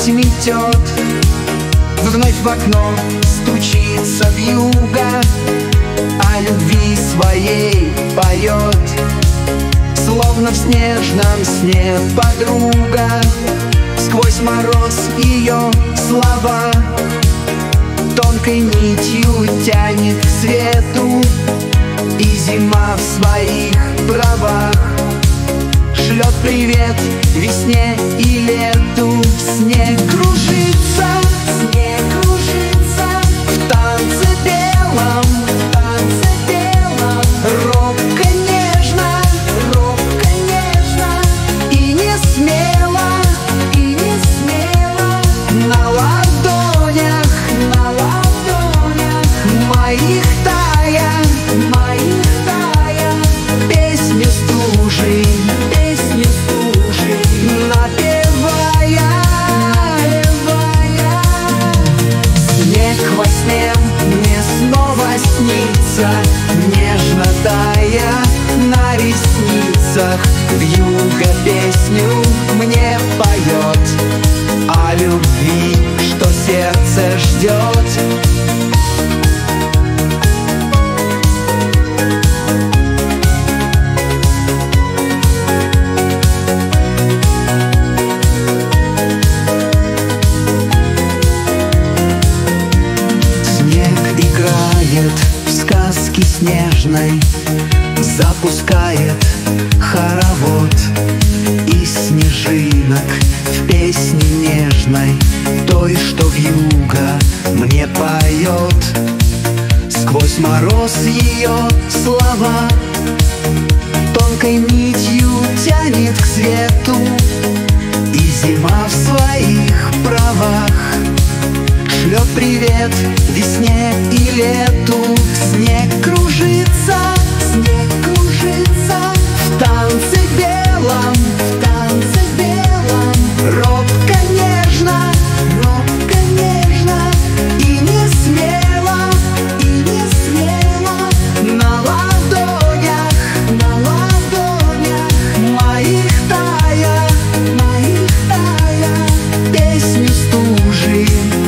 цветет. Вновь в окно стучится вьюга, о любви своей поет. Словно в снежном сне подруга, сквозь мороз ее слова тонкой нитью тянет к свету. И зима в своих правах шлет привет весне и лету. Снег кружится, снег кружится в танце белом, в танце белом. Робко нежно, робко нежно и не смело, и не смело. На ладонях, на ладонях моих тая, моих тая. Песню стужи, песню стужи напевая, напевая. Снег во сне мне снова снится, нежно тая на ресницах. Вьюга песню мне поет о любви, что сердце ждет. В сказке снежной запускает хоровод из снежинок в песне нежной, той, что вьюга мне поет. Сквозь мороз ее слова тонкой нитью тянет к свету. И зима в своих правах шлет привет весне и лету. Снег кружится, снег кружится в танце белом, в танце белом. Робко нежно, робко нежно и не смело, и не смело. На ладонях, на ладонях моих тая, моих тая. Песню стужи,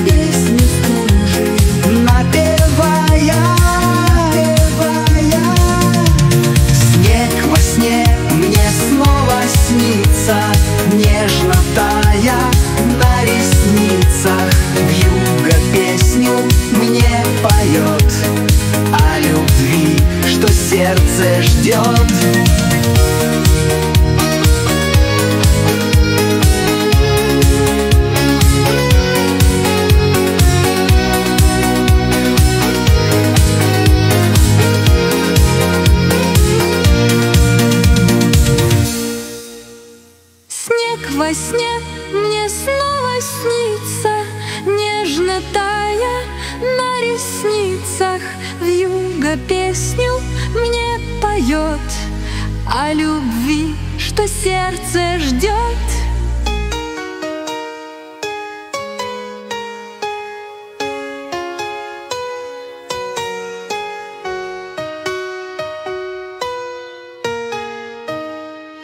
напевая, напевая. Снег во сне мне снова снится, нежно тая на ресницах. Вьюга песню мне поет о любви, что сердце ждет. Во сне мне снова снится, нежно тая на ресницах. Вьюга песню мне поет о любви, что сердце ждет.